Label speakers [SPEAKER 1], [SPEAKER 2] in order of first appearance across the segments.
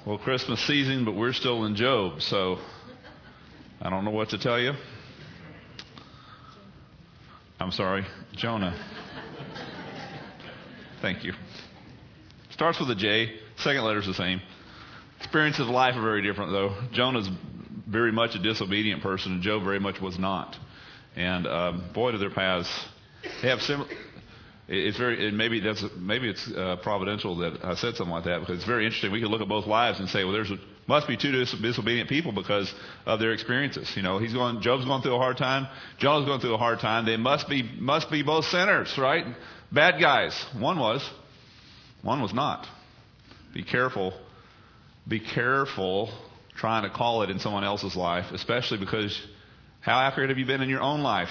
[SPEAKER 1] Well, Christmas season, but we're still in Job, so I don't know what to tell you. I'm sorry, Jonah. Thank you. Starts with a J. Second letter's the same. Experiences of life are very different, though. Jonah's very much a disobedient person, and Job very much was not. And boy, do their paths have similar. It's very, and maybe it's providential that I said something like that, because it's very interesting. We could look at both lives and say, well, must be two disobedient people because of their experiences. You know, Job's going through a hard time. Jonah's going through a hard time. They must be both sinners, right? Bad guys. One was not. Be careful trying to call it in someone else's life, especially because how accurate have you been in your own life?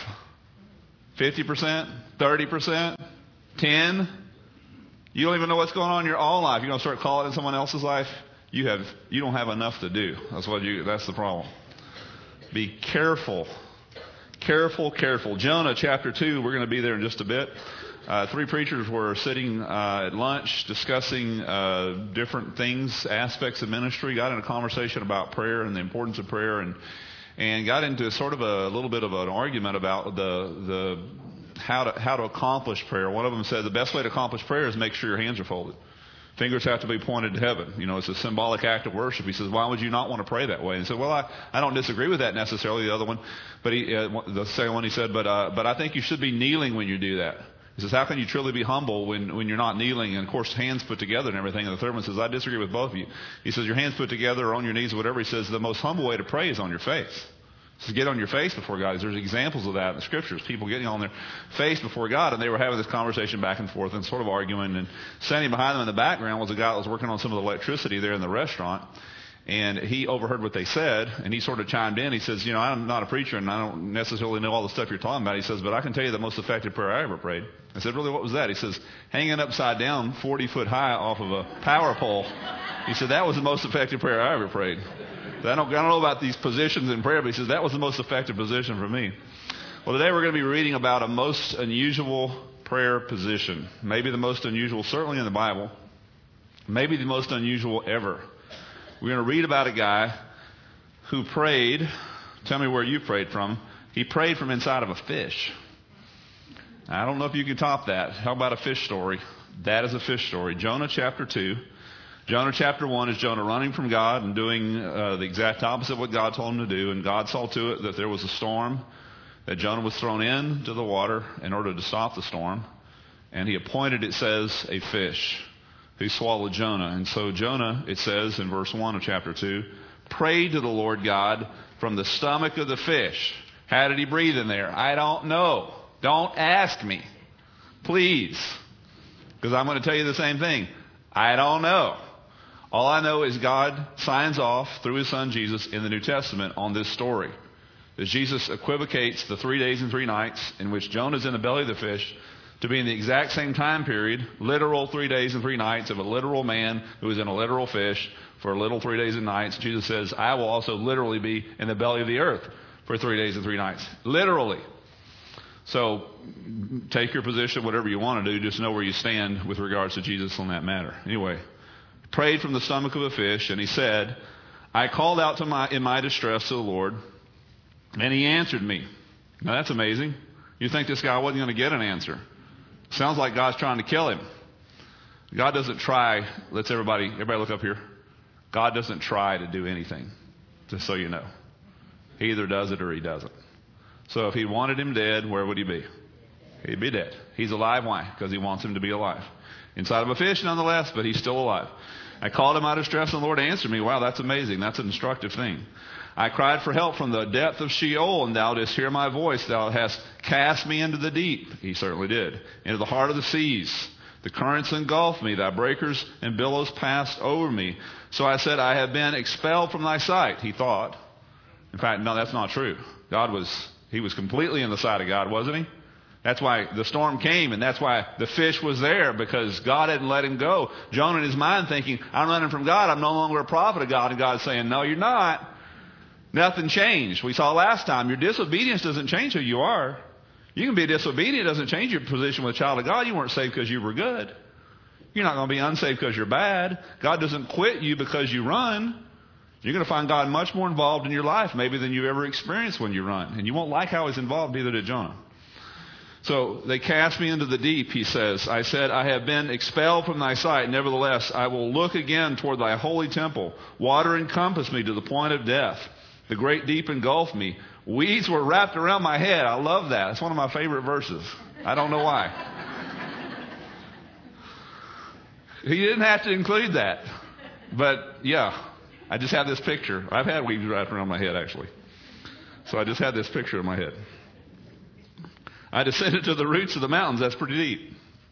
[SPEAKER 1] 50%? 30%? 10? You don't even know what's going on in your own life. You're going to start calling it in someone else's life? You don't have enough to do. That's the problem. Be careful. Careful. Jonah chapter 2, we're going to be there in just a bit. Three preachers were sitting at lunch discussing different things, aspects of ministry, got in a conversation about prayer and the importance of prayer, and got into sort of a little bit of an argument about the how to accomplish prayer. One of them said the best way to accomplish prayer is make sure your hands are folded. Fingers have to be pointed to heaven. You know, it's a symbolic act of worship. He says, why would you not want to pray that way? And he said, well, I don't disagree with that necessarily. The other one, but the second one he said, but I think you should be kneeling when you do that. He says, how can you truly be humble when you're not kneeling? And of course, hands put together and everything. And the third one says, I disagree with both of you. He says, your hands put together or on your knees or whatever. He says, the most humble way to pray is on your face. So get on your face before God. There's examples of that in the scriptures. People getting on their face before God, and they were having this conversation back and forth and sort of arguing. And standing behind them in the background was a guy that was working on some of the electricity there in the restaurant. And he overheard what they said, and he sort of chimed in. He says, I'm not a preacher, and I don't necessarily know all the stuff you're talking about. He says, but I can tell you the most effective prayer I ever prayed. I said, really, what was that? He says, hanging upside down 40 foot high off of a power pole. He said, that was the most effective prayer I ever prayed. I don't know about these positions in prayer, but he says that was the most effective position for me. Well, today we're going to be reading about a most unusual prayer position. Maybe the most unusual, certainly in the Bible. Maybe the most unusual ever. We're going to read about a guy who prayed. Tell me where you prayed from. He prayed from inside of a fish. I don't know if you can top that. How about a fish story? That is a fish story. Jonah chapter 2. Jonah chapter 1 is Jonah running from God and doing the exact opposite of what God told him to do. And God saw to it that there was a storm, that Jonah was thrown into the water in order to stop the storm. And he appointed, it says, a fish who swallowed Jonah. And so Jonah, it says in verse 1 of chapter 2, prayed to the Lord God from the stomach of the fish. How did he breathe in there? I don't know. Don't ask me. Please. Because I'm going to tell you the same thing. I don't know. All I know is God signs off through his son Jesus in the New Testament on this story. As Jesus equivocates the 3 days and 3 nights in which Jonah's in the belly of the fish to be in the exact same time period, literal 3 days and 3 nights of a literal man who is in a literal fish for a little 3 days and nights. Jesus says, I will also literally be in the belly of the earth for 3 days and 3 nights. Literally. So take your position, whatever you want to do. Just know where you stand with regards to Jesus on that matter. Anyway. Prayed from the stomach of a fish, and he said, I called out in my distress to the Lord, and he answered me. Now that's amazing. You think this guy wasn't going to get an answer. Sounds like God's trying to kill him. God doesn't try. Everybody look up here. God doesn't try to do anything, just so you know. He either does it or he doesn't. So if he wanted him dead, where would he be? He'd be dead. He's alive. Why? Because he wants him to be alive. Inside of a fish, nonetheless, but he's still alive. I called him out of distress, and the Lord answered me. Wow, that's amazing. That's an instructive thing. I cried for help from the depth of Sheol, and thou didst hear my voice. Thou hast cast me into the deep. He certainly did. Into the heart of the seas. The currents engulfed me. Thy breakers and billows passed over me. So I said, I have been expelled from thy sight. He thought. In fact, no, that's not true. He was completely in the sight of God, wasn't he? That's why the storm came, and that's why the fish was there, because God hadn't let him go. Jonah in his mind thinking, I'm running from God. I'm no longer a prophet of God. And God's saying, no, you're not. Nothing changed. We saw last time, your disobedience doesn't change who you are. You can be disobedient. It doesn't change your position with a child of God. You weren't saved because you were good. You're not going to be unsaved because you're bad. God doesn't quit you because you run. You're going to find God much more involved in your life maybe than you've ever experienced when you run. And you won't like how he's involved, neither did Jonah. So they cast me into the deep, he says. I said, I have been expelled from thy sight. Nevertheless, I will look again toward thy holy temple. Water encompassed me to the point of death. The great deep engulfed me. Weeds were wrapped around my head. I love that. It's one of my favorite verses. I don't know why. He didn't have to include that. But yeah, I just had this picture. I've had weeds wrapped around my head, actually. So I just had this picture in my head. I descended to the roots of the mountains. That's pretty deep.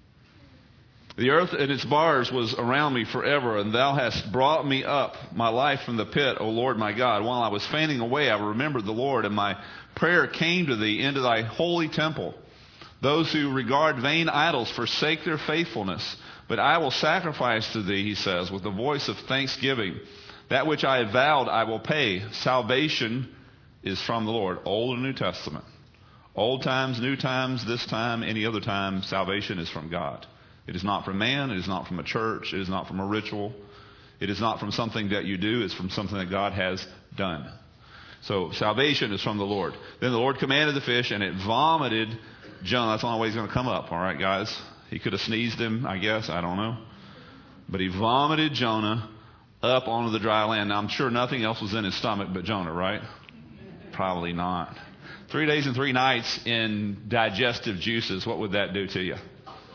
[SPEAKER 1] The earth and its bars was around me forever, and thou hast brought me up, my life from the pit, O Lord my God. While I was fainting away, I remembered the Lord, and my prayer came to thee into thy holy temple. Those who regard vain idols forsake their faithfulness. But I will sacrifice to thee, he says, with the voice of thanksgiving. That which I have vowed I will pay. Salvation is from the Lord. Old and New Testament. Old times, new times, this time, any other time, salvation is from God. It is not from man. It is not from a church. It is not from a ritual. It is not from something that you do. It's from something that God has done. So salvation is from the Lord. Then the Lord commanded the fish, and it vomited Jonah. That's the only way he's going to come up. All right, guys. He could have sneezed him, I guess. I don't know. But he vomited Jonah up onto the dry land. Now, I'm sure nothing else was in his stomach but Jonah, right? Probably not. 3 days and 3 nights in digestive juices. What would that do to you?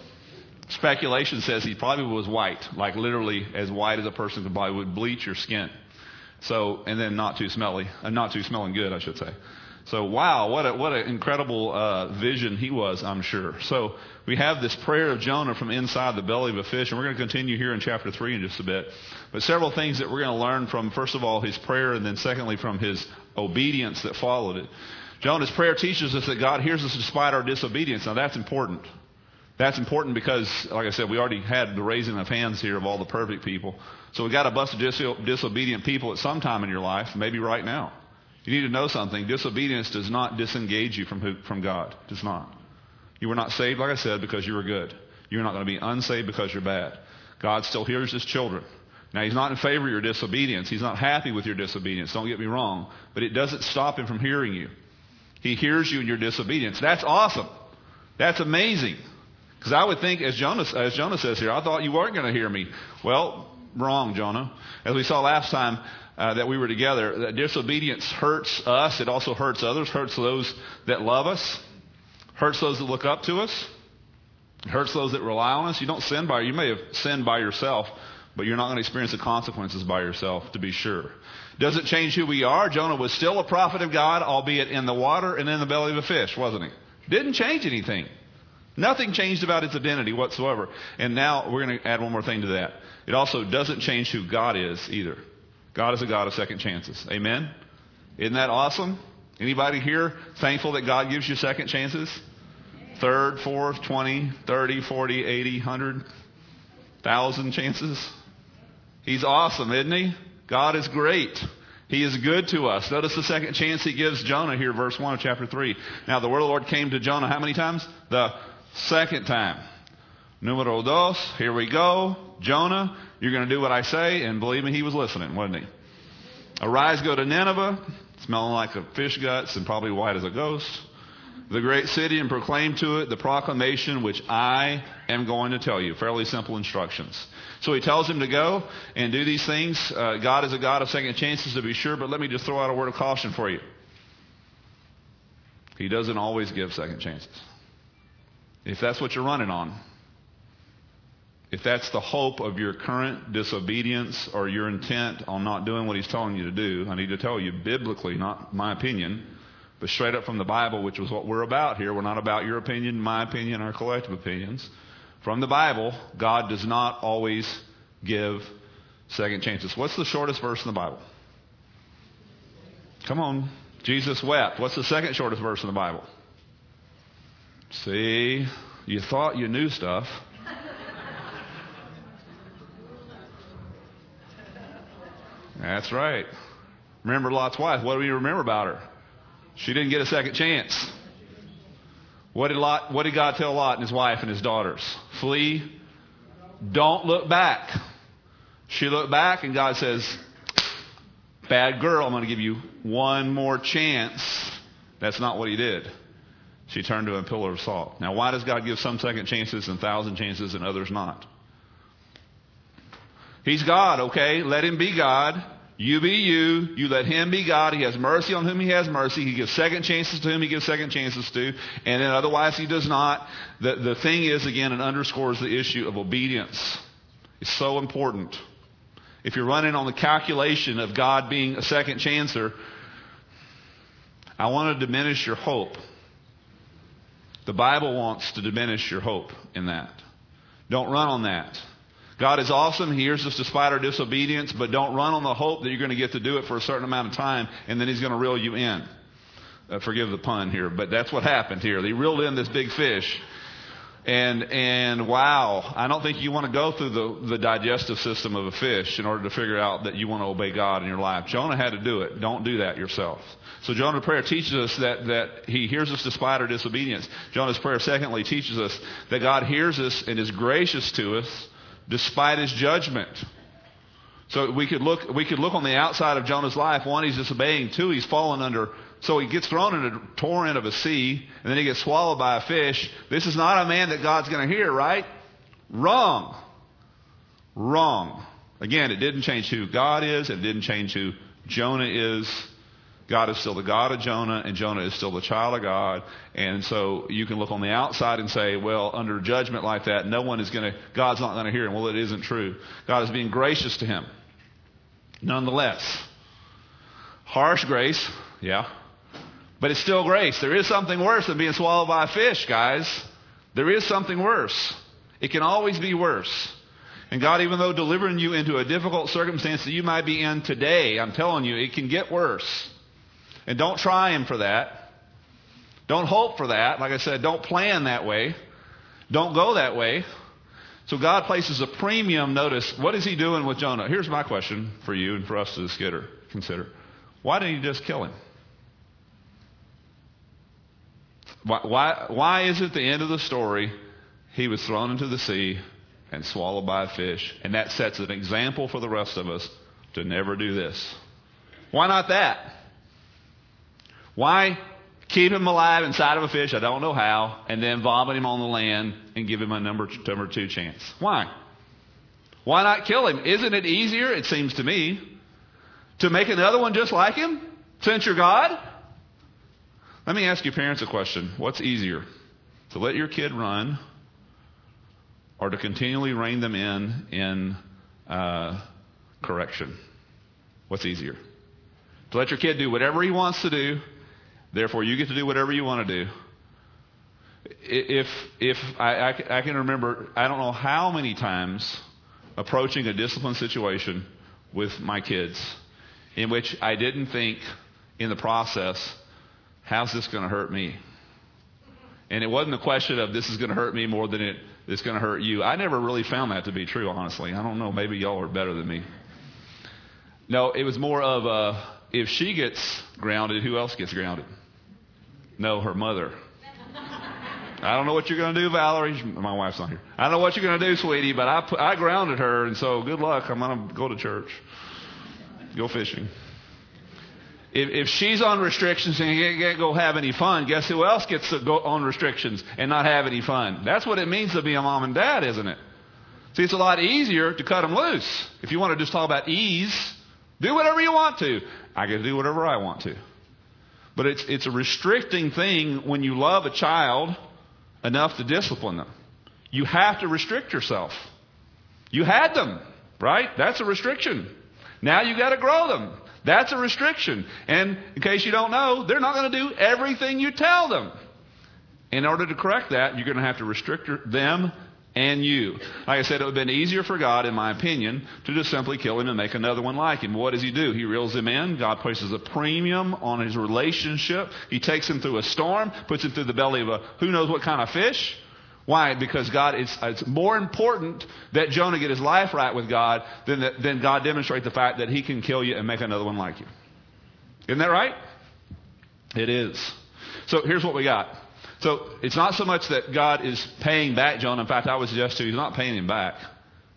[SPEAKER 1] Speculation says he probably was white, like literally as white as a person could probably would bleach your skin. So, and then not too smelly, not too smelling good, I should say. So, wow, what an incredible vision he was, I'm sure. So, we have this prayer of Jonah from inside the belly of a fish, and we're going to continue here in chapter 3 in just a bit. But several things that we're going to learn from, first of all, his prayer, and then secondly, from his obedience that followed it. Jonah's prayer teaches us that God hears us despite our disobedience. Now, that's important. That's important because, like I said, we already had the raising of hands here of all the perfect people. So we've got a bunch of disobedient people at some time in your life, maybe right now. You need to know something. Disobedience does not disengage you from God. It does not. You were not saved, like I said, because you were good. You're not going to be unsaved because you're bad. God still hears his children. Now, he's not in favor of your disobedience. He's not happy with your disobedience. Don't get me wrong. But it doesn't stop him from hearing you. He hears you in your disobedience. That's awesome. That's amazing. Because I would think, as Jonah says here, I thought you weren't going to hear me. Well, wrong, Jonah. As we saw last time that we were together, that disobedience hurts us. It also hurts others, hurts those that love us, hurts those that look up to us, it hurts those that rely on us. You don't sin you may have sinned by yourself, but you're not going to experience the consequences by yourself, to be sure. Does it change who we are? Jonah was still a prophet of God, albeit in the water and in the belly of a fish, wasn't he? Didn't change anything. Nothing changed about his identity whatsoever. And now we're going to add one more thing to that. It also doesn't change who God is either. God is a God of second chances. Amen? Isn't that awesome? Anybody here thankful that God gives you second chances? Third, fourth, 20, 30, 40, 80, 100, 1,000 chances? He's awesome, isn't he? God is great. He is good to us. Notice the second chance he gives Jonah here, verse 1 of chapter 3. Now the word of the Lord came to Jonah how many times? The second time. Numero dos, here we go. Jonah, you're going to do what I say. And believe me, he was listening, wasn't he? Arise, go to Nineveh, smelling like a fish guts and probably white as a ghost. The great city, and proclaim to it the proclamation which I am going to tell you. Fairly simple instructions. So he tells him to go and do these things. God is a God of second chances, to be sure, but let me just throw out a word of caution for you. He doesn't always give second chances. If that's what you're running on, if that's the hope of your current disobedience or your intent on not doing what he's telling you to do, I need to tell you biblically, not my opinion, but straight up from the Bible, which is what we're about here. We're not about your opinion, my opinion, our collective opinions. From the Bible, God does not always give second chances. What's the shortest verse in the Bible? Come on. Jesus wept. What's the second shortest verse in the Bible? See, you thought you knew stuff. That's right. Remember Lot's wife. What do we remember about her? She didn't get a second chance. What did God tell Lot and his wife and his daughters? Flee don't look back. She looked back and God says, bad girl, I'm going to give you one more chance. That's not what he did. She turned to a pillar of salt. Now, why does God give some second chances and 1,000 chances and others not? He's God, okay? Let him be God. You be you. You let him be God. He has mercy on whom he has mercy. He gives second chances to whom he gives second chances to. And then otherwise he does not. The thing is, again, it underscores the issue of obedience. It's so important. If you're running on the calculation of God being a second chancer, I want to diminish your hope. The Bible wants to diminish your hope in that. Don't run on that. God is awesome. He hears us despite our disobedience, but don't run on the hope that you're going to get to do it for a certain amount of time and then he's going to reel you in. Forgive the pun here, but that's what happened here. He reeled in this big fish. And wow, I don't think you want to go through the digestive system of a fish in order to figure out that you want to obey God in your life. Jonah had to do it. Don't do that yourself. So Jonah's prayer teaches us that he hears us despite our disobedience. Jonah's prayer, secondly, teaches us that God hears us and is gracious to us despite his judgment. So we could look on the outside of Jonah's life. One, he's disobeying. Two, he's fallen under. So he gets thrown in a torrent of a sea, and then he gets swallowed by a fish. This is not a man that God's going to hear, right? Wrong. Again, it didn't change who God is. It didn't change who Jonah is. God is still the God of Jonah, and Jonah is still the child of God. And so you can look on the outside and say, well, under judgment like that, God's not going to hear him. Well, it isn't true. God is being gracious to him. Nonetheless, harsh grace, yeah. But it's still grace. There is something worse than being swallowed by a fish, guys. There is something worse. It can always be worse. And God, even though delivering you into a difficult circumstance that you might be in today, I'm telling you, it can get worse. And don't try him for that. Don't hope for that. Like I said, don't plan that way. Don't go that way. So God places a premium. Notice, what is he doing with Jonah? Here's my question for you and for us to consider. Why didn't he just kill him? Why is it the end of the story he was thrown into the sea and swallowed by a fish? And that sets an example for the rest of us to never do this. Why not that? Why keep him alive inside of a fish, I don't know how, and then vomit him on the land and give him a number 2 chance? Why? Why not kill him? Isn't it easier, it seems to me, to make another one just like him since you're God? Let me ask you parents a question. What's easier? To let your kid run or to continually rein them in correction? What's easier? To let your kid do whatever he wants to do, therefore you get to do whatever you want to do. If I can remember, I don't know how many times approaching a discipline situation with my kids in which I didn't think in the process, how's this going to hurt me? And it wasn't a question of this is going to hurt me more than it's going to hurt you. I never really found that to be true, honestly. I don't know. Maybe y'all are better than me. No, it was more of if she gets grounded, who else gets grounded? No, her mother. I don't know what you're going to do, Valerie. My wife's not here. I don't know what you're going to do, sweetie, but I grounded her, and so good luck. I'm going to go to church. Go fishing. If she's on restrictions and can't go have any fun, guess who else gets to go on restrictions and not have any fun? That's what it means to be a mom and dad, isn't it? See, it's a lot easier to cut them loose. If you want to just talk about ease, do whatever you want to. I can do whatever I want to. But it's a restricting thing when you love a child enough to discipline them. You have to restrict yourself. You had them, right? That's a restriction. Now you got to grow them. That's a restriction. And in case you don't know, they're not going to do everything you tell them. In order to correct that, you're going to have to restrict them and you. Like I said, it would have been easier for God, in my opinion, to just simply kill him and make another one like him. What does he do? He reels him in. God places a premium on his relationship. He takes him through a storm, puts him through the belly of a who knows what kind of fish. Why? Because it's more important that Jonah get his life right with God than God demonstrate the fact that he can kill you and make another one like you. Isn't that right? It is. So here's what we got. So it's not so much that God is paying back Jonah. In fact, I would suggest to you, he's not paying him back.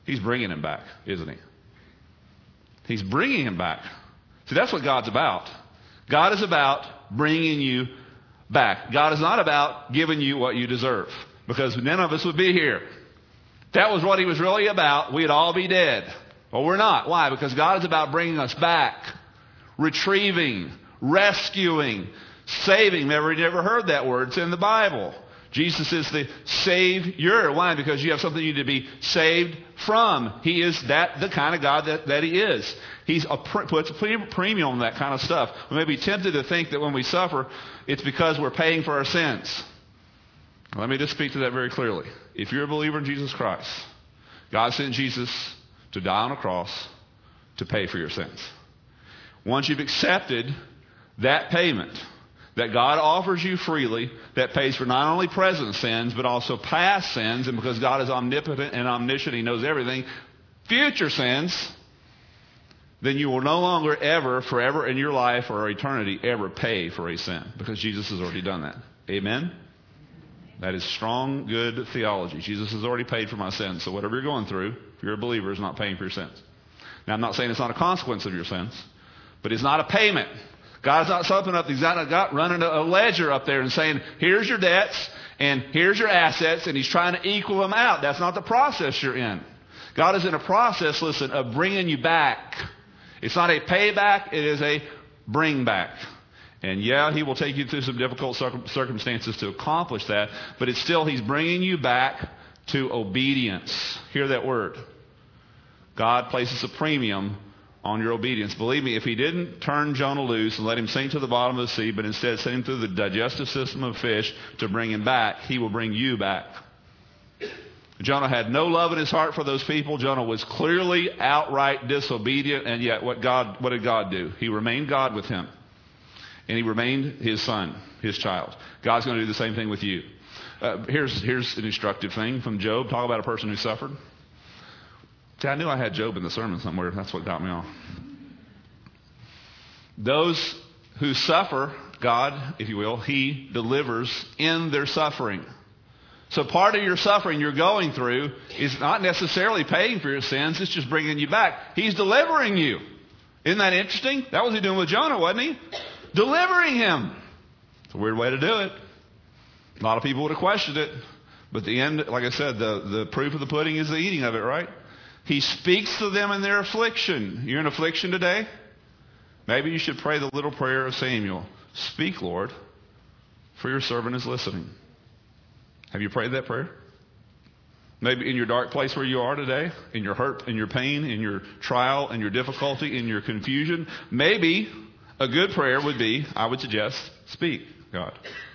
[SPEAKER 1] He's bringing him back, isn't he? He's bringing him back. See, that's what God's about. God is about bringing you back. God is not about giving you what you deserve, because none of us would be here. If that was what he was really about, we'd all be dead. Well, we're not. Why? Because God is about bringing us back, retrieving, rescuing, saving. Never heard that word. It's in the Bible. Jesus is the Savior. Why? Because you have something you need to be saved from. He is the kind of God that he is. He puts a premium on that kind of stuff. We may be tempted to think that when we suffer, it's because we're paying for our sins. Let me just speak to that very clearly. If you're a believer in Jesus Christ, God sent Jesus to die on a cross to pay for your sins. Once you've accepted that payment that God offers you freely, that pays for not only present sins, but also past sins, and because God is omnipotent and omniscient, he knows everything, future sins, then you will no longer ever, forever in your life or eternity, ever pay for a sin, because Jesus has already done that. Amen? That is strong, good theology. Jesus has already paid for my sins, so whatever you're going through, if you're a believer, is not paying for your sins. Now, I'm not saying it's not a consequence of your sins, but it's not a payment. God's not something up. He's not running a ledger up there and saying, here's your debts and here's your assets, and he's trying to equal them out. That's not the process you're in. God is in a process, listen, of bringing you back. It's not a payback. It is a bring back. And yeah, he will take you through some difficult circumstances to accomplish that, but it's still, he's bringing you back to obedience. Hear that word. God places a premium on your obedience. Believe me, if he didn't turn Jonah loose and let him sink to the bottom of the sea, but instead sent him through the digestive system of fish to bring him back, he will bring you back. Jonah had no love in his heart for those people. Jonah was clearly outright disobedient, and yet what did God do? He remained God with him. And he remained his son, his child. God's going to do the same thing with you. Here's an instructive thing from Job. Talk about a person who suffered. See, I knew I had Job in the sermon somewhere. That's what got me off. Those who suffer, God, if you will, he delivers in their suffering. So part of your suffering you're going through is not necessarily paying for your sins. It's just bringing you back. He's delivering you. Isn't that interesting? That was he doing with Jonah, wasn't he? Delivering him. It's a weird way to do it. A lot of people would have questioned it. But the end, like I said, the proof of the pudding is the eating of it, right? He speaks to them in their affliction. You're in affliction today? Maybe you should pray the little prayer of Samuel. Speak, Lord, for your servant is listening. Have you prayed that prayer? Maybe in your dark place where you are today, in your hurt, in your pain, in your trial, in your difficulty, in your confusion, maybe a good prayer would be, I would suggest, speak, God.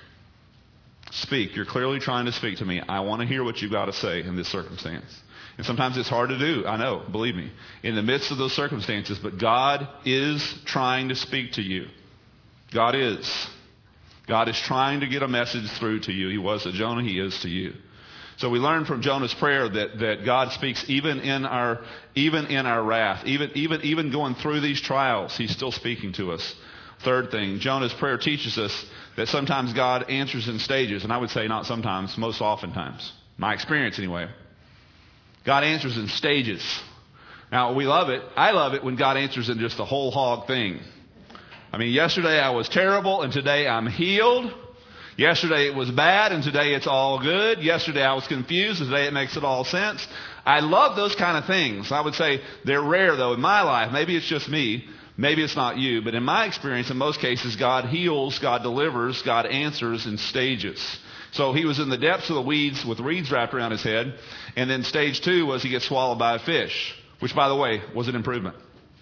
[SPEAKER 1] Speak. You're clearly trying to speak to me. I want to hear what you've got to say in this circumstance. And sometimes it's hard to do. I know, believe me, in the midst of those circumstances. But God is trying to speak to you. God is. God is trying to get a message through to you. He was to Jonah. He is to you. So we learn from Jonah's prayer that God speaks even in our wrath, even going through these trials. He's still speaking to us. Third thing, Jonah's prayer teaches us that sometimes God answers in stages. And I would say not sometimes, most oftentimes. My experience anyway. God answers in stages. Now, we love it. I love it when God answers in just a whole hog thing. I mean, yesterday I was terrible and today I'm healed. Yesterday it was bad and today it's all good. Yesterday I was confused and today it makes it all sense. I love those kind of things. I would say they're rare though in my life. Maybe it's just me. Maybe it's not you. But in my experience, in most cases, God heals, God delivers, God answers in stages. So he was in the depths of the weeds with reeds wrapped around his head. And then stage 2 was he gets swallowed by a fish, which, by the way, was an improvement.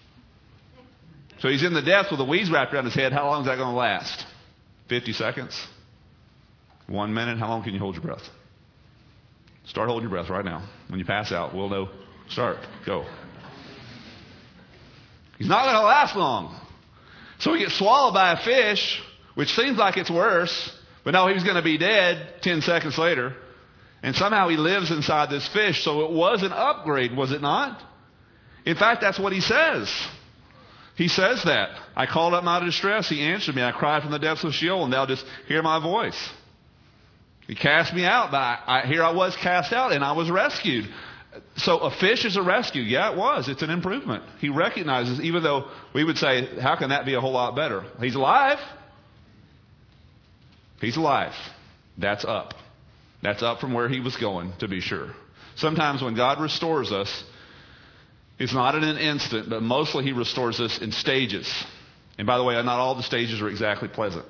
[SPEAKER 1] So he's in the depths with the weeds wrapped around his head. How long is that going to last? 50 seconds? 1 minute? How long can you hold your breath? Start holding your breath right now. When you pass out, we'll know. Start. Go. He's not going to last long. So he gets swallowed by a fish, which seems like it's worse. But no, he was going to be dead 10 seconds later. And somehow he lives inside this fish. So it was an upgrade, was it not? In fact, that's what he says. He says that. I called up my distress. He answered me. I cried from the depths of Sheol, and thou just hear my voice. He cast me out. But here I was cast out, and I was rescued. So a fish is a rescue. Yeah, it was. It's an improvement. He recognizes, even though we would say, how can that be a whole lot better? He's alive. He's alive. That's up. That's up from where he was going, to be sure. Sometimes when God restores us, it's not in an instant, but mostly he restores us in stages. And by the way, not all the stages are exactly pleasant.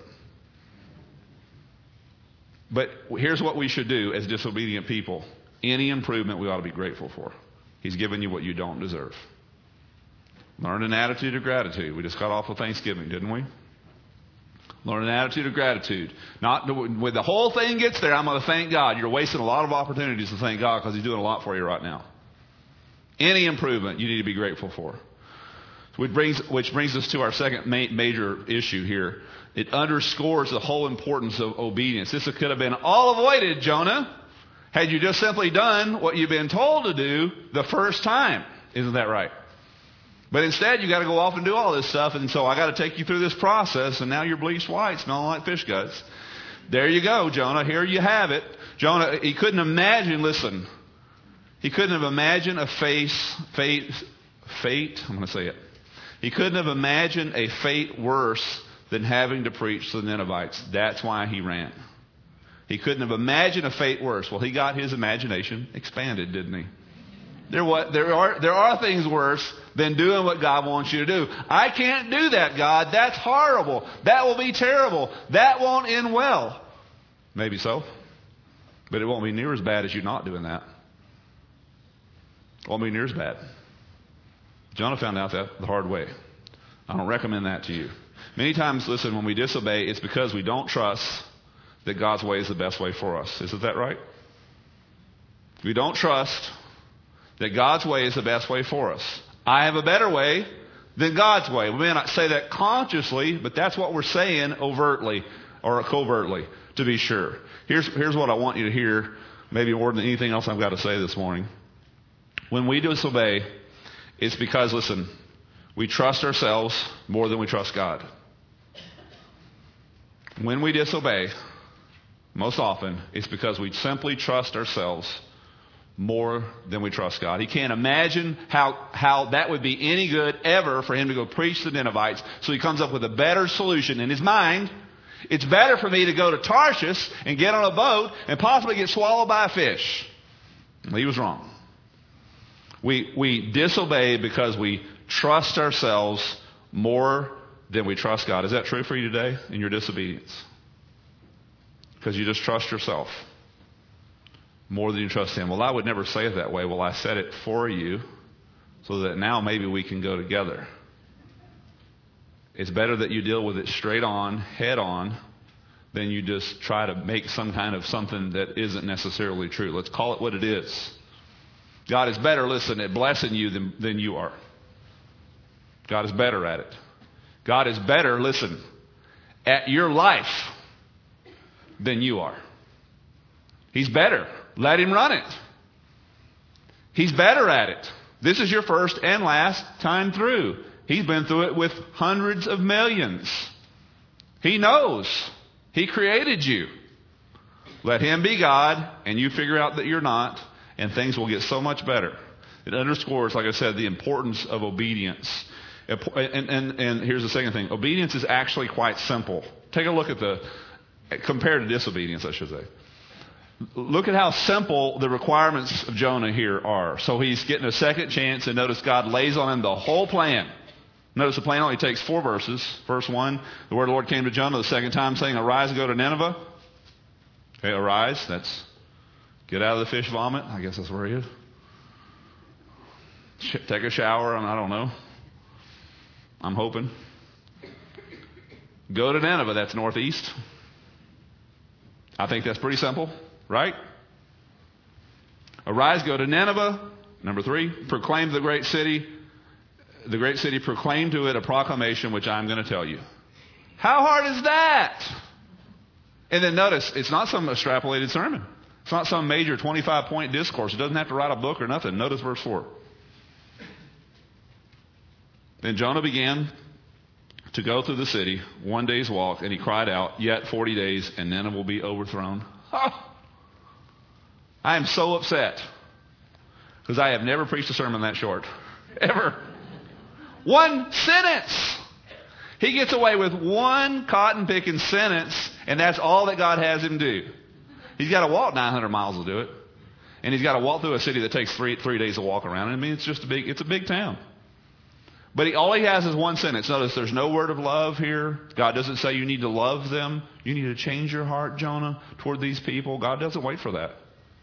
[SPEAKER 1] But here's what we should do as disobedient people. Any improvement we ought to be grateful for. He's given you what you don't deserve. Learn an attitude of gratitude. We just got off of Thanksgiving, didn't we? Learn an attitude of gratitude. Not when the whole thing gets there, I'm going to thank God. You're wasting a lot of opportunities to thank God because he's doing a lot for you right now. Any improvement you need to be grateful for. Which brings us to our second major issue here. It underscores the whole importance of obedience. This could have been all avoided, Jonah, had you just simply done what you've been told to do the first time. Isn't that right? But instead, you got to go off and do all this stuff. And so I got to take you through this process. And now you're bleached white, smelling like fish guts. There you go, Jonah. Here you have it. Jonah, he couldn't imagine, listen. He couldn't have imagined a fate. I'm going to say it. He couldn't have imagined a fate worse than having to preach to the Ninevites. That's why he ran. He couldn't have imagined a fate worse. Well, he got his imagination expanded, didn't he? There are things worse than doing what God wants you to do. I can't do that, God. That's horrible. That will be terrible. That won't end well. Maybe so. But it won't be near as bad as you not doing that. It won't be near as bad. Jonah found out that the hard way. I don't recommend that to you. Many times, listen, when we disobey, it's because we don't trust that God's way is the best way for us. Isn't that right? We don't trust that God's way is the best way for us. I have a better way than God's way. We may not say that consciously, but that's what we're saying overtly or covertly, to be sure. Here's what I want you to hear, maybe more than anything else I've got to say this morning. When we disobey, it's because, listen, we trust ourselves more than we trust God. When we disobey, most often, it's because we simply trust ourselves more than we trust God. He can't imagine how that would be any good ever for him to go preach to the Ninevites. So he comes up with a better solution in his mind. It's better for me to go to Tarshish and get on a boat and possibly get swallowed by a fish. Well, he was wrong. We disobey because we trust ourselves more than we trust God. Is that true for you today in your disobedience? Because you just trust yourself more than you trust him. Well, I would never say it that way. Well, I said it for you so that now maybe we can go together. It's better that you deal with it straight on, head on, than you just try to make some kind of something that isn't necessarily true. Let's call it what it is. God is better, listen, at blessing you than you are. God is better at it. God is better, listen, at your life than you are. He's better. Let him run it. He's better at it. This is your first and last time through. He's been through it with hundreds of millions. He knows. He created you. Let him be God, and you figure out that you're not, and things will get so much better. It underscores, like I said, the importance of obedience. And here's the second thing. Obedience is actually quite simple. Take a look at compared to disobedience, I should say. Look at how simple the requirements of Jonah here are. So he's getting a second chance, and notice God lays on him the whole plan. Notice the plan only takes 4 verses. Verse 1, the word of the Lord came to Jonah the second time, saying, arise and go to Nineveh. Okay, arise, that's get out of the fish vomit. I guess that's where he is. Take a shower, I don't know. I'm hoping. Go to Nineveh, that's northeast. I think that's pretty simple, right? Arise, go to Nineveh. Number 3, proclaim the great city. The great city, proclaim to it a proclamation which I'm going to tell you. How hard is that? And then notice, it's not some extrapolated sermon. It's not some major 25-point discourse. It doesn't have to write a book or nothing. Notice verse 4. Then Jonah began to go through the city 1 day's walk, and he cried out, yet 40 days, and Nineveh will be overthrown. Oh, I am so upset Because I have never preached a sermon that short. Ever. One sentence. He gets away with one cotton-picking sentence, and that's all that God has him do. He's got to walk 900 miles to do it. And he's got to walk through a city that takes three days to walk around. I mean, it's a big town. But all he has is one sentence. Notice there's no word of love here. God doesn't say you need to love them. You need to change your heart, Jonah, toward these people. God doesn't wait for that.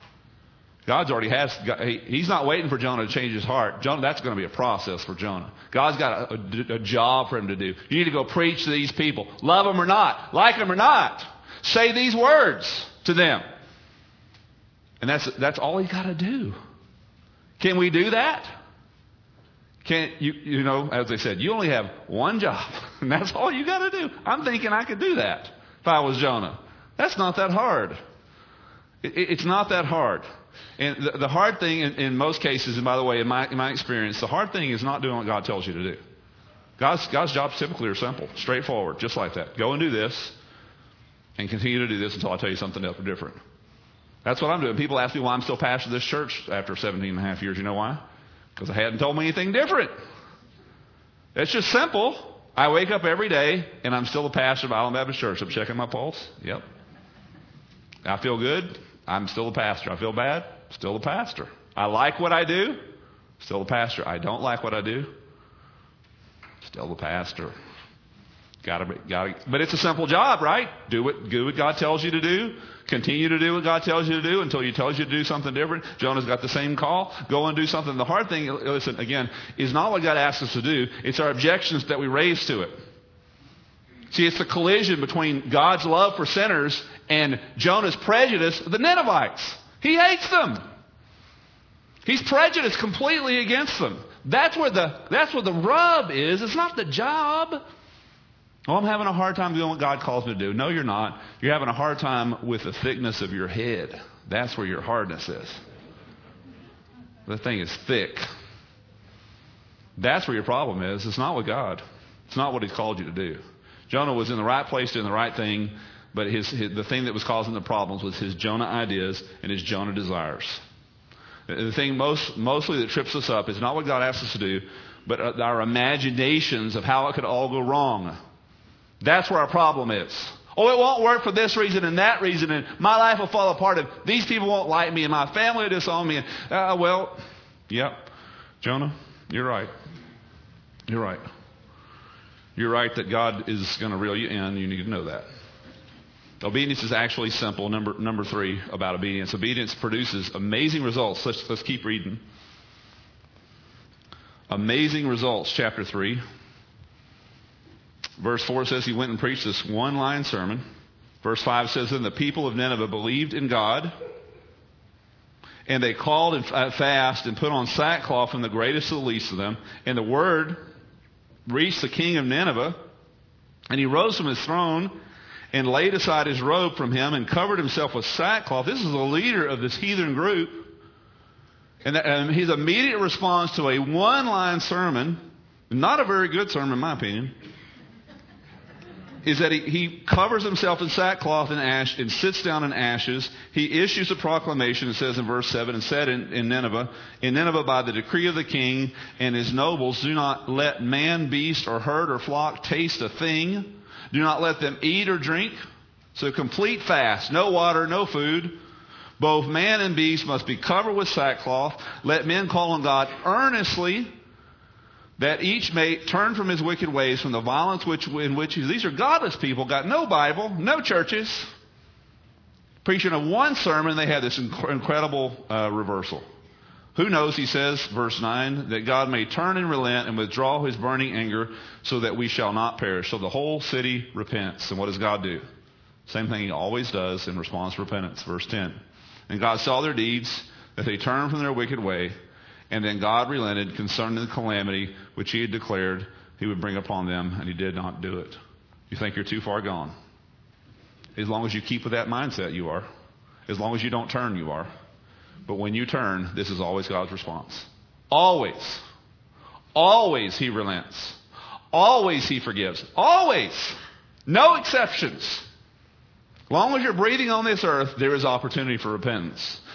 [SPEAKER 1] He's not waiting for Jonah to change his heart. Jonah, that's going to be a process for Jonah. God's got a job for him to do. You need to go preach to these people. Love them or not. Like them or not. Say these words to them. And that's all he's got to do. Can we do that? You know, as I said, you only have one job. And that's all you got to do. I'm thinking I could do that if I was Jonah. That's not that hard. It's not that hard. And the hard thing in most cases, and by the way, in my experience, the hard thing is not doing what God tells you to do. God's jobs typically are simple, straightforward, just like that. Go and do this, and continue to do this until I tell you something else different. That's what I'm doing. People ask me why I'm still pastor of this church after 17 and a half years. You know why? Because I hadn't told me anything different. It's just simple. I wake up every day, and I'm still the pastor of Island Baptist Church. I'm checking my pulse. Yep. I feel good. I'm still the pastor. I feel bad. Still the pastor. I like what I do. Still the pastor. I don't like what I do. Still the pastor. But it's a simple job, right? Do what God tells you to do. Continue to do what God tells you to do until He tells you to do something different. Jonah's got the same call. Go and do something. The hard thing, listen, again, is not what God asks us to do. It's our objections that we raise to it. See, it's the collision between God's love for sinners and Jonah's prejudice of the Ninevites. He hates them. He's prejudiced completely against them. That's where the rub is. It's not the job. Oh, I'm having a hard time doing what God calls me to do. No, you're not. You're having a hard time with the thickness of your head. That's where your hardness is. The thing is thick. That's where your problem is. It's not with God. It's not what He's called you to do. Jonah was in the right place doing the right thing, but the thing that was causing the problems was his Jonah ideas and his Jonah desires. The thing mostly that trips us up is not what God asks us to do, but our imaginations of how it could all go wrong. That's where our problem is. Oh, it won't work for this reason and that reason, and my life will fall apart, and these people won't like me, and my family will disown me. Yep, Jonah, you're right. You're right. You're right that God is going to reel you in. You need to know that. Obedience is actually simple. Number 3 about obedience. Obedience produces amazing results. Let's keep reading. Amazing results, chapter 3. Verse 4 says he went and preached this one-line sermon. Verse 5 says, then the people of Nineveh believed in God, and they called and fast and put on sackcloth from the greatest to the least of them. And the word reached the king of Nineveh, and he rose from his throne and laid aside his robe from him and covered himself with sackcloth. This is the leader of this heathen group. And his immediate response to a one-line sermon, not a very good sermon in my opinion, is that he covers himself in sackcloth and ash and sits down in ashes. He issues a proclamation, it says in verse 7, and said in Nineveh, by the decree of the king and his nobles, do not let man, beast, or herd, or flock taste a thing. Do not let them eat or drink. So complete fast, no water, no food. Both man and beast must be covered with sackcloth. Let men call on God earnestly, that each may turn from his wicked ways, from the violence in which these are godless people, got no Bible, no churches. Preaching a one sermon, they had this incredible reversal. Who knows, he says, verse 9, that God may turn and relent and withdraw his burning anger so that we shall not perish. So the whole city repents. And what does God do? Same thing he always does in response to repentance. Verse 10. And God saw their deeds, that they turned from their wicked way. And then God relented concerning the calamity which he had declared he would bring upon them, and he did not do it. You think you're too far gone. As long as you keep with that mindset, you are. As long as you don't turn, you are. But when you turn, this is always God's response. Always. Always he relents. Always he forgives. Always. No exceptions. As long as you're breathing on this earth, there is opportunity for repentance.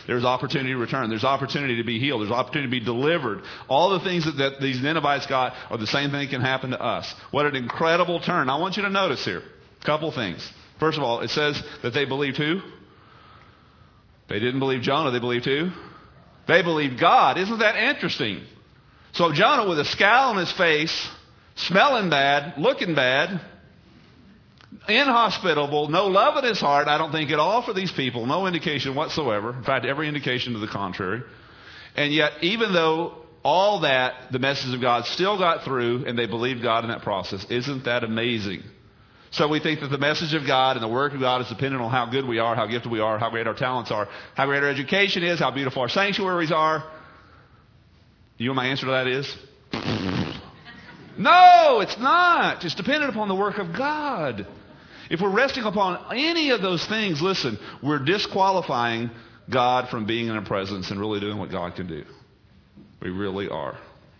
[SPEAKER 1] there's opportunity to return. There's opportunity to be healed. There's opportunity to be delivered. All the things that these Ninevites got are the same thing that can happen to us. What an incredible turn. I want you to notice here a couple things. First of all, it says that they believed who? They didn't believe Jonah. They believed who? They believed God. Isn't that interesting? So Jonah, with a scowl on his face, smelling bad, looking bad, inhospitable, no love in his heart, I don't think at all for these people, no indication whatsoever. In fact, every indication to the contrary. And yet, even though all that, the message of God still got through, and they believed God in that process. Isn't that amazing? So we think that the message of God and the work of God is dependent on how good we are, how gifted we are, how great our talents are, how great our education is, how beautiful our sanctuaries are. You know what my answer to that is? No, it's not. It's dependent upon the work of God. If we're resting upon any of those things, listen, we're disqualifying God from being in our presence and really doing what God can do. We really are.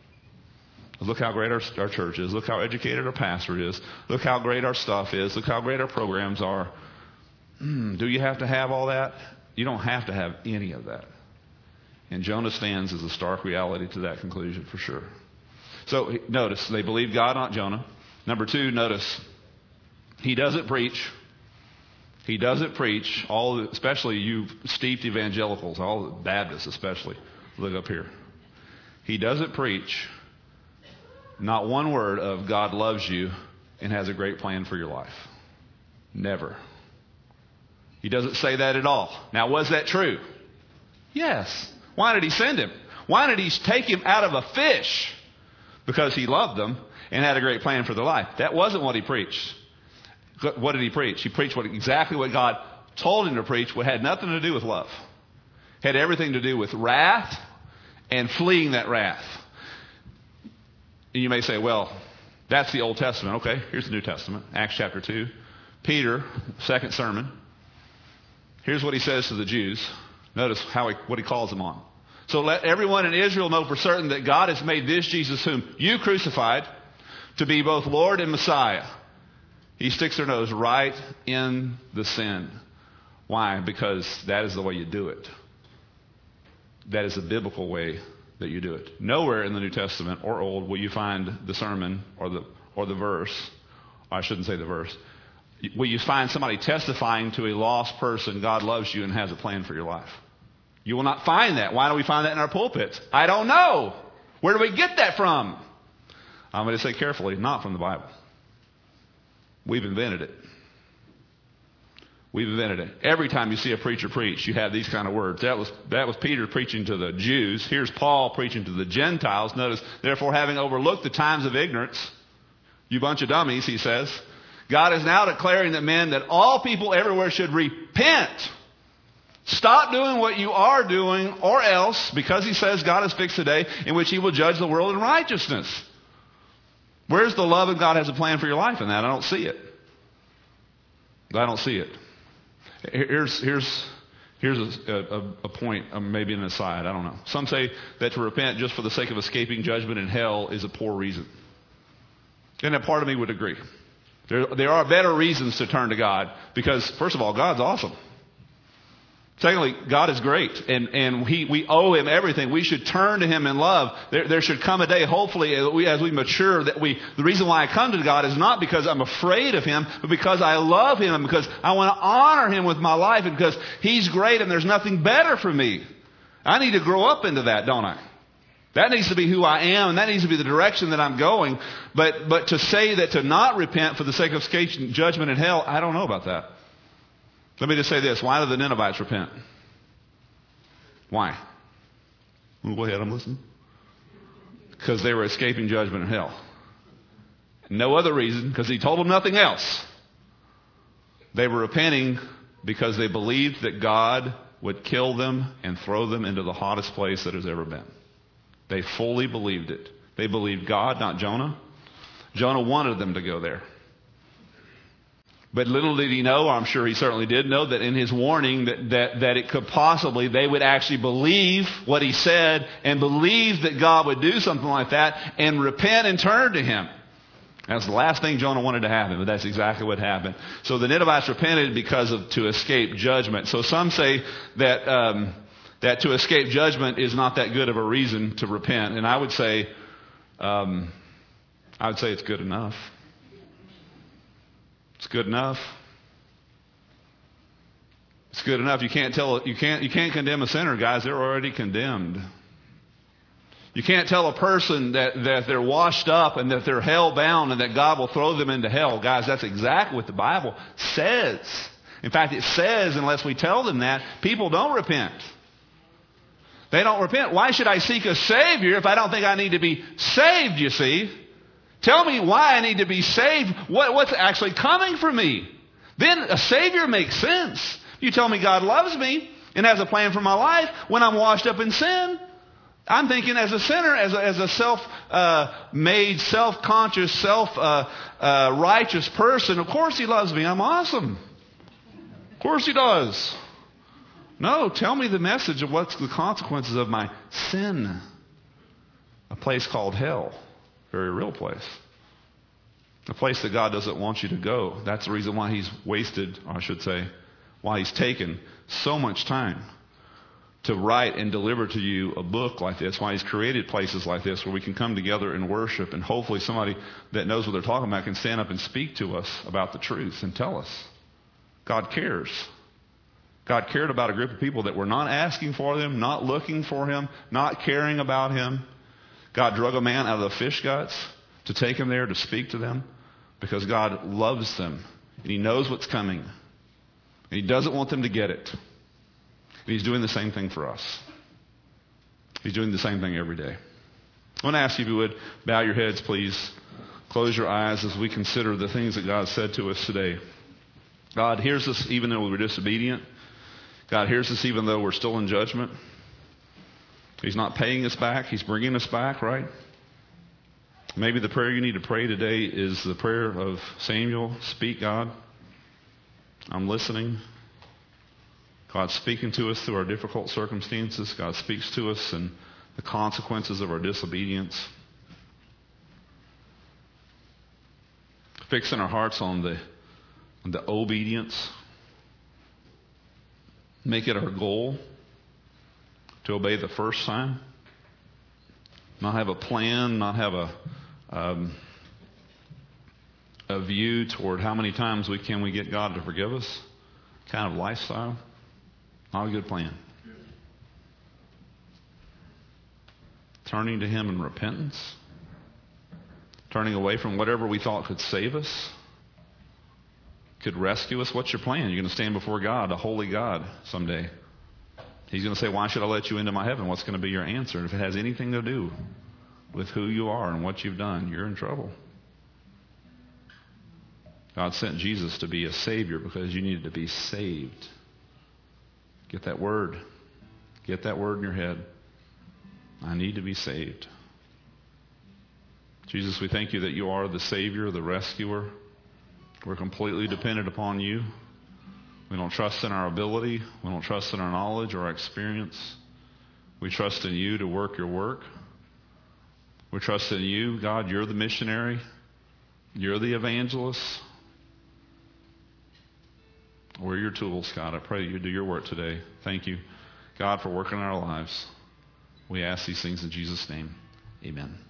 [SPEAKER 1] Look how great our church is. Look how educated our pastor is. Look how great our stuff is. Look how great our programs are. Do you have to have all that? You don't have to have any of that. And Jonah stands as a stark reality to that conclusion for sure. So notice, they believed God, not Jonah. Number two, notice, he doesn't preach. He doesn't preach, especially you steeped evangelicals, all the Baptists especially. Look up here. He doesn't preach not one word of God loves you and has a great plan for your life. Never. He doesn't say that at all. Now, was that true? Yes. Why did he send him? Why did he take him out of a fish? Because he loved them and had a great plan for their life. That wasn't what he preached. What did he preach? He preached exactly what God told him to preach, what had nothing to do with love. Had everything to do with wrath and fleeing that wrath. And you may say, well, that's the Old Testament. Okay, here's the New Testament. Acts chapter 2. Peter, second sermon. Here's what he says to the Jews. Notice what he calls them on. So let everyone in Israel know for certain that God has made this Jesus whom you crucified to be both Lord and Messiah. He sticks their nose right in the sin. Why? Because that is the way you do it. That is the biblical way that you do it. Nowhere in the New Testament or Old will you find the sermon or the verse. I shouldn't say the verse. Will you find somebody testifying to a lost person, God loves you and has a plan for your life? You will not find that. Why do we find that in our pulpits? I don't know. Where do we get that from? I'm going to say carefully, not from the Bible. We've invented it. We've invented it. Every time you see a preacher preach, you have these kind of words. That was Peter preaching to the Jews. Here's Paul preaching to the Gentiles. Notice, therefore, having overlooked the times of ignorance, you bunch of dummies, he says, God is now declaring that all people everywhere should repent. Stop doing what you are doing, or else, because he says God has fixed a day in which he will judge the world in righteousness. Where's the love of God has a plan for your life in that? I don't see it. I don't see it. Here's a point, maybe an aside, I don't know. Some say that to repent just for the sake of escaping judgment in hell is a poor reason. And that part of me would agree. There are better reasons to turn to God because, first of all, God's awesome. Secondly, God is great, and we owe him everything. We should turn to him in love. There should come a day, hopefully, as we mature, that the reason why I come to God is not because I'm afraid of him, but because I love him and because I want to honor him with my life and because he's great and there's nothing better for me. I need to grow up into that, don't I? That needs to be who I am, and that needs to be the direction that I'm going. But to say that to not repent for the sake of escaping judgment in hell, I don't know about that. Let me just say this. Why did the Ninevites repent? Why? Go ahead, I'm listening. Because they were escaping judgment in hell. No other reason, because he told them nothing else. They were repenting because they believed that God would kill them and throw them into the hottest place that has ever been. They fully believed it. They believed God, not Jonah. Jonah wanted them to go there. But little did he know, or I'm sure he certainly did know, that in his warning that it could possibly, they would actually believe what he said and believe that God would do something like that and repent and turn to him. That's the last thing Jonah wanted to happen, but that's exactly what happened. So the Ninevites repented to escape judgment. So some say that that to escape judgment is not that good of a reason to repent. And I would say it's good enough. It's good enough. It's good enough. You can't condemn a sinner, guys. They're already condemned. You can't tell a person that they're washed up and that they're hell bound and that God will throw them into hell. Guys, that's exactly what the Bible says. In fact, it says unless we tell them that, people don't repent. They don't repent. Why should I seek a Savior if I don't think I need to be saved, you see? Tell me why I need to be saved. What's actually coming for me? Then a Savior makes sense. You tell me God loves me and has a plan for my life when I'm washed up in sin. I'm thinking as a sinner, as a self-made, self-conscious, self-righteous person, of course He loves me. I'm awesome. Of course He does. No, tell me the message of what's the consequences of my sin. A place called hell. Very real place. A place that God doesn't want you to go. That's the reason why He's wasted, or I should say, why He's taken so much time to write and deliver to you a book like this. Why He's created places like this where we can come together and worship, and hopefully somebody that knows what they're talking about can stand up and speak to us about the truth and tell us. God cares. God cared about a group of people that were not asking for them, not looking for Him, not caring about Him. God drug a man out of the fish guts to take him there to speak to them because God loves them and He knows what's coming. And He doesn't want them to get it. And He's doing the same thing for us. He's doing the same thing every day. I want to ask you if you would bow your heads, please. Close your eyes as we consider the things that God said to us today. God hears us even though we're disobedient. God hears us even though we're still in judgment. He's not paying us back. He's bringing us back, right? Maybe the prayer you need to pray today is the prayer of Samuel. Speak, God. I'm listening. God's speaking to us through our difficult circumstances. God speaks to us in the consequences of our disobedience. Fixing our hearts on the obedience. Make it our goal to obey the first time. Not have a plan, not have a view toward how many times we get God to forgive us. Kind of lifestyle. Not a good plan. Turning to Him in repentance. Turning away from whatever we thought could save us. Could rescue us. What's your plan? You're going to stand before God, a holy God, someday. He's going to say, why should I let you into my heaven? What's going to be your answer? And if it has anything to do with who you are and what you've done, you're in trouble. God sent Jesus to be a Savior because you needed to be saved. Get that word. Get that word in your head. I need to be saved. Jesus, we thank You that You are the Savior, the rescuer. We're completely dependent upon You. We don't trust in our ability. We don't trust in our knowledge or our experience. We trust in You to work Your work. We trust in You, God. You're the missionary. You're the evangelist. We're Your tools, God. I pray that You do Your work today. Thank You, God, for working in our lives. We ask these things in Jesus' name. Amen.